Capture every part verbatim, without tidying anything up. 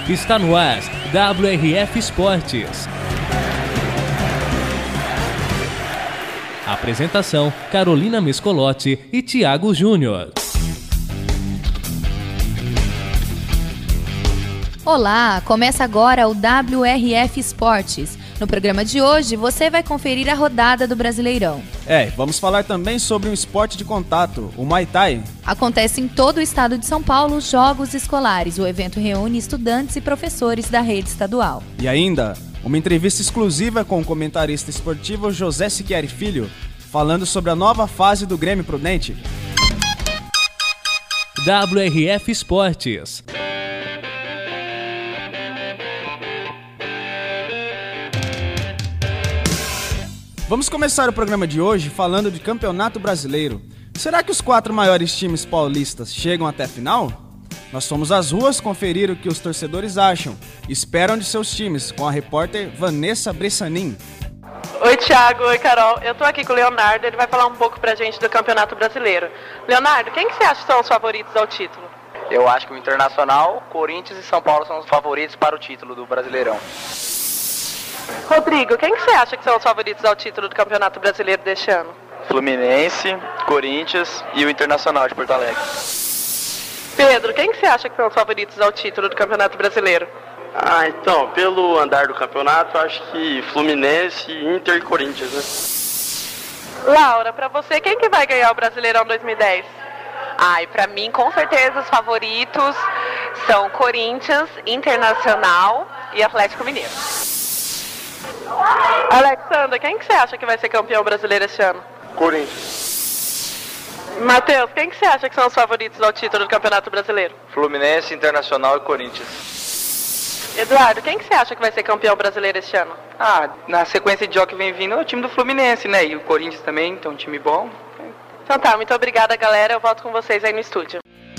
Está no ar, W R F Esportes. Apresentação, Carolina Mescolotti e Thiago Júnior. Olá, começa agora o W R F Esportes. No programa de hoje, você vai conferir a rodada do Brasileirão. É, vamos falar também sobre um esporte de contato, o Muay Thai. Acontece em todo o estado de São Paulo Jogos Escolares. O evento reúne estudantes e professores da rede estadual. E ainda, uma entrevista exclusiva com o comentarista esportivo José Siqueira Filho, falando sobre a nova fase do Grêmio Prudente. W R F Esportes. Vamos começar o programa de hoje falando de Campeonato Brasileiro. Será que os quatro maiores times paulistas chegam até a final? Nós fomos às ruas conferir o que os torcedores acham e esperam de seus times, com a repórter Vanessa Bressanin. Oi, Thiago. Oi, Carol. Eu tô aqui com o Leonardo, ele vai falar um pouco pra gente do Campeonato Brasileiro. Leonardo, quem que você acha que são os favoritos ao título? Eu acho que o Internacional, Corinthians e São Paulo são os favoritos para o título do Brasileirão. Rodrigo, quem que você acha que são os favoritos ao título do Campeonato Brasileiro deste ano? Fluminense, Corinthians e o Internacional de Porto Alegre. Pedro, quem que você acha que são os favoritos ao título do Campeonato Brasileiro? Ah, então, pelo andar do campeonato, acho que Fluminense, Inter e Corinthians, né? Laura, pra você, quem que vai ganhar o Brasileirão dois mil e dez? Ah, e pra mim, com certeza, os favoritos são Corinthians, Internacional e Atlético Mineiro. Alexandra, quem que você acha que vai ser campeão brasileiro este ano? Corinthians. Matheus, quem que você acha que são os favoritos ao título do Campeonato Brasileiro? Fluminense, Internacional e Corinthians. Eduardo, quem que você acha que vai ser campeão brasileiro este ano? Ah, na sequência de jogos que vem vindo é o time do Fluminense, né? E o Corinthians também, então um time bom. Então tá, muito obrigada, galera. Eu volto com vocês aí no estúdio.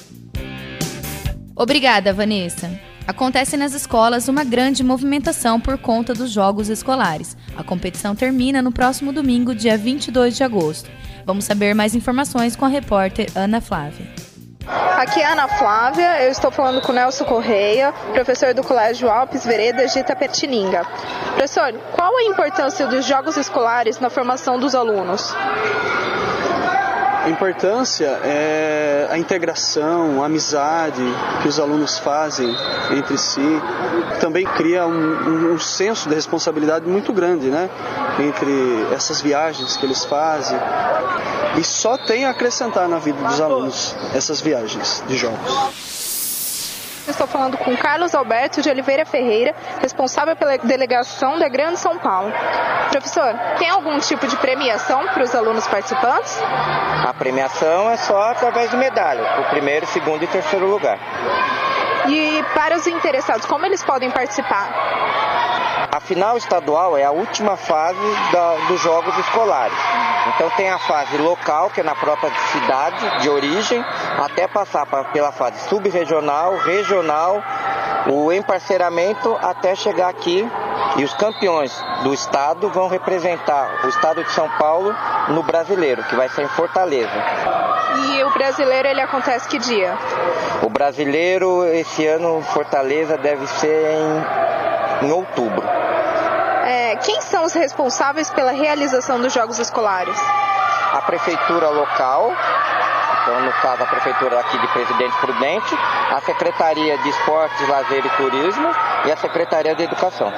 Obrigada, Vanessa. Acontece nas escolas uma grande movimentação por conta dos Jogos Escolares. A competição termina no próximo domingo, dia vinte e dois de agosto. Vamos saber mais informações com a repórter Ana Flávia. Aqui é a Ana Flávia, eu estou falando com o Nelson Correia, professor do Colégio Alpes Veredas de Itapetininga. Professor, qual a importância dos Jogos Escolares na formação dos alunos? A importância é a integração, a amizade que os alunos fazem entre si. Também cria um, um, um senso de responsabilidade muito grande, né? Entre essas viagens que eles fazem. E só tem a acrescentar na vida dos alunos essas viagens de jogos. Estou falando com Carlos Alberto de Oliveira Ferreira, responsável pela delegação da Grande São Paulo. Professor, tem algum tipo de premiação para os alunos participantes? A premiação é só através de medalha, o primeiro, segundo e terceiro lugar. E para os interessados, como eles podem participar? A final estadual é a última fase da, dos Jogos Escolares. Então tem a fase local, que é na própria cidade de origem, até passar pra, pela fase subregional, regional, o emparceiramento até chegar aqui. E os campeões do estado vão representar o estado de São Paulo no Brasileiro, que vai ser em Fortaleza. E o Brasileiro, ele acontece que dia? O Brasileiro, esse ano, Fortaleza, deve ser em, em outubro. É, quem são os responsáveis pela realização dos Jogos Escolares? A prefeitura local, então no caso a prefeitura aqui de Presidente Prudente, a Secretaria de Esportes, Lazer e Turismo e a Secretaria de Educação.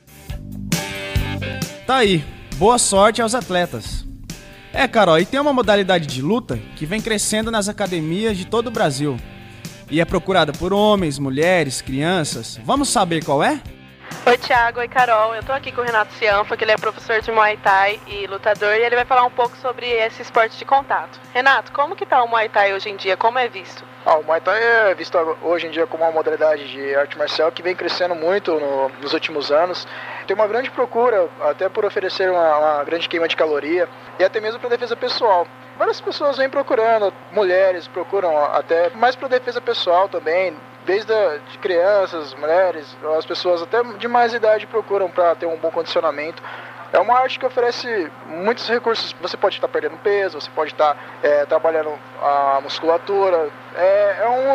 Tá aí, boa sorte aos atletas. É, Carol, e tem uma modalidade de luta que vem crescendo nas academias de todo o Brasil. E é procurada por homens, mulheres, crianças. Vamos saber qual é? Oi, Thiago. Oi, Carol. Eu tô aqui com o Renato Cianfa, que ele é professor de Muay Thai e lutador, e ele vai falar um pouco sobre esse esporte de contato. Renato, como que tá o Muay Thai hoje em dia? Como é visto? Ah, o Muay Thai é visto hoje em dia como uma modalidade de arte marcial que vem crescendo muito no, nos últimos anos. Tem uma grande procura, até por oferecer uma, uma grande queima de caloria e até mesmo para defesa pessoal. Várias pessoas vêm procurando, mulheres procuram até mais para defesa pessoal também, desde a, de crianças, mulheres, as pessoas até de mais idade procuram para ter um bom condicionamento. É uma arte que oferece muitos recursos. Você pode estar perdendo peso, você pode estar é, trabalhando a musculatura. É, é um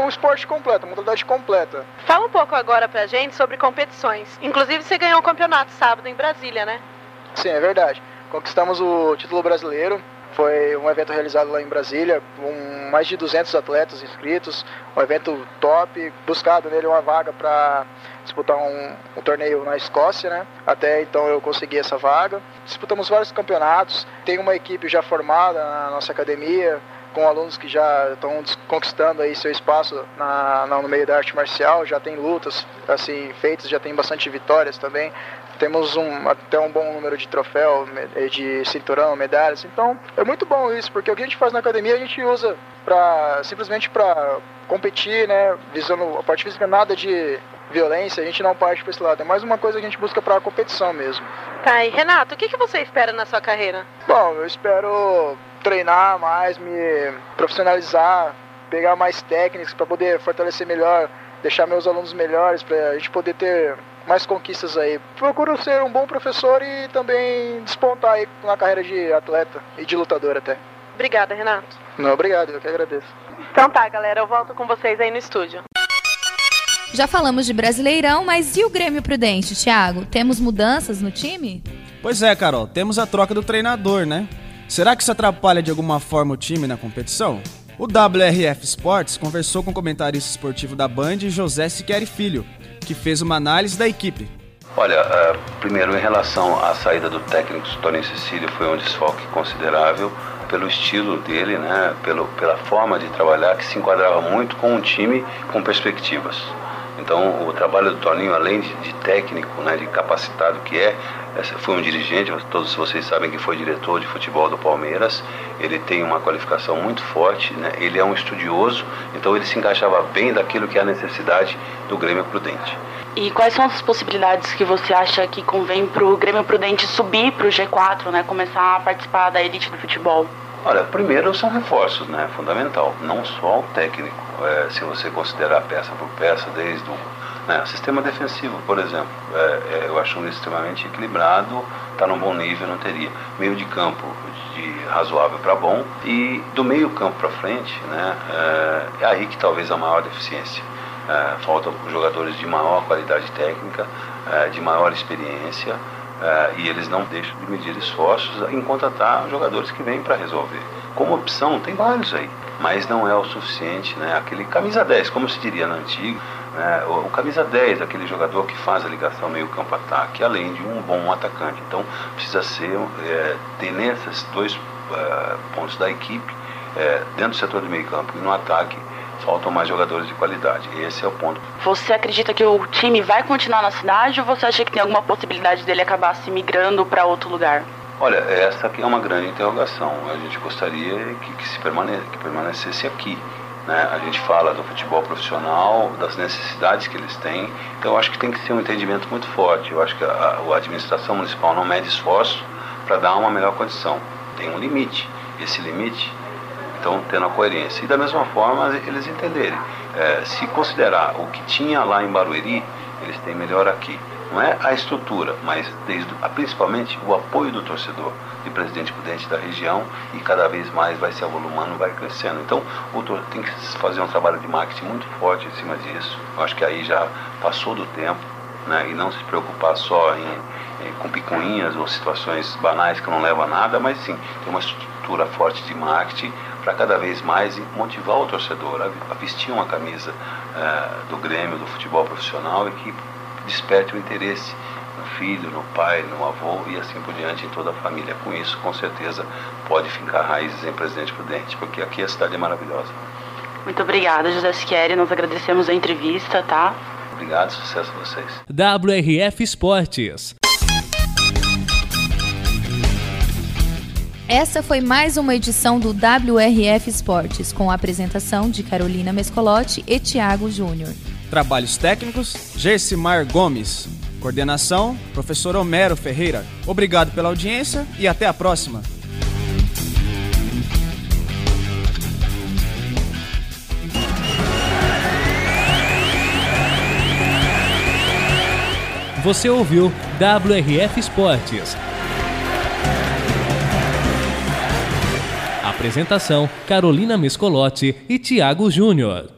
um esporte completo, uma modalidade completa. Fala um pouco agora pra gente sobre competições. Inclusive você ganhou um campeonato sábado em Brasília, né? Sim, é verdade. Conquistamos o título brasileiro. Foi um evento realizado lá em Brasília, com mais de duzentos atletas inscritos, um evento top, buscado nele uma vaga para disputar um, um torneio na Escócia, né? Até então eu consegui essa vaga. Disputamos vários campeonatos, tem uma equipe já formada na nossa academia, com alunos que já estão conquistando aí seu espaço na, na, no meio da arte marcial, já tem lutas assim, feitas, já tem bastante vitórias também. Temos um, até um bom número de troféu, de cinturão, medalhas. Então, é muito bom isso, porque o que a gente faz na academia, a gente usa pra, simplesmente para competir, né? Visando a parte física, nada de violência, a gente não parte para esse lado. É mais uma coisa que a gente busca para a competição mesmo. Tá, e Renato, o que, que você espera na sua carreira? Bom, eu espero treinar mais, me profissionalizar, pegar mais técnicas para poder fortalecer melhor, deixar meus alunos melhores, para a gente poder ter mais conquistas aí. Procuro ser um bom professor e também despontar aí na carreira de atleta e de lutador até. Obrigada, Renato. Não, obrigado, eu que agradeço. Então tá, galera, eu volto com vocês aí no estúdio. Já falamos de Brasileirão, mas e o Grêmio Prudente, Thiago? Temos mudanças no time? Pois é, Carol, temos a troca do treinador, né? Será que isso atrapalha de alguma forma o time na competição? O W R F Sports conversou com o comentarista esportivo da Band, José Siqueira Filho, que fez uma análise da equipe. Olha, uh, primeiro em relação à saída do técnico Toninho Cecílio, foi um desfalque considerável pelo estilo dele, né, pelo, pela forma de trabalhar, que se enquadrava muito com um time com perspectivas. Então, o trabalho do Toninho, além de, de técnico, né, de capacitado que é, foi um dirigente, todos vocês sabem que foi diretor de futebol do Palmeiras, ele tem uma qualificação muito forte, né, ele é um estudioso, então ele se encaixava bem daquilo que é a necessidade do Grêmio Prudente. E quais são as possibilidades que você acha que convém para o Grêmio Prudente subir para o G quatro, né, começar a participar da elite do futebol? Olha, primeiro são reforços, né, fundamental, não só o técnico, é, se você considerar peça por peça, desde o né, sistema defensivo, por exemplo, é, é, eu acho um extremamente equilibrado, está num bom nível, não teria meio de campo de razoável para bom, e do meio campo para frente, né, é, é aí que talvez a maior deficiência. É, faltam jogadores de maior qualidade técnica, é, de maior experiência, é, e eles não deixam de medir esforços em contratar jogadores que vêm para resolver. Como opção, tem vários aí, mas não é o suficiente, né? Aquele camisa dez, como se diria na antiga, né? o, o camisa dez, aquele jogador que faz a ligação meio campo-ataque, além de um bom atacante. Então, precisa ser, é, ter nesses dois é, pontos da equipe, é, dentro do setor do meio campo e no ataque, faltam mais jogadores de qualidade. Esse é o ponto. Você acredita que o time vai continuar na cidade ou você acha que tem alguma possibilidade dele acabar se migrando para outro lugar? Olha, essa aqui é uma grande interrogação. A gente gostaria que, que, se permane- que permanecesse aqui. Né? A gente fala do futebol profissional, das necessidades que eles têm. Então eu acho que tem que ser um entendimento muito forte. Eu acho que a, a administração municipal não mede esforço para dar uma melhor condição. Tem um limite. Esse limite, então, tendo a coerência. E da mesma forma, eles entenderem. É, se considerar o que tinha lá em Barueri, eles têm melhor aqui. Não é a estrutura, mas desde, principalmente o apoio do torcedor, de Presidente Prudente da região, e cada vez mais vai se avolumando, vai crescendo. Então, o tor- tem que fazer um trabalho de marketing muito forte em cima disso. Eu acho que aí já passou do tempo, né, e não se preocupar só em, em, com picuinhas ou situações banais que não levam a nada, mas sim, ter uma estrutura forte de marketing para cada vez mais motivar o torcedor a, a vestir uma camisa uh, do Grêmio, do futebol profissional, e que desperte o interesse no filho, no pai, no avô e assim por diante em toda a família. Com isso, com certeza, pode fincar raízes em Presidente Prudente, porque aqui a cidade é maravilhosa. Muito obrigada, José Siqueira. Nós agradecemos a entrevista, tá? Obrigado, sucesso a vocês. W R F Esportes. Essa foi mais uma edição do W R F Esportes, com a apresentação de Carolina Mescolotti e Thiago Júnior. Trabalhos técnicos, Gersimar Gomes. Coordenação, professor Homero Ferreira. Obrigado pela audiência e até a próxima. Você ouviu W R F Esportes. Apresentação: Carolina Mescolotti e Thiago Júnior.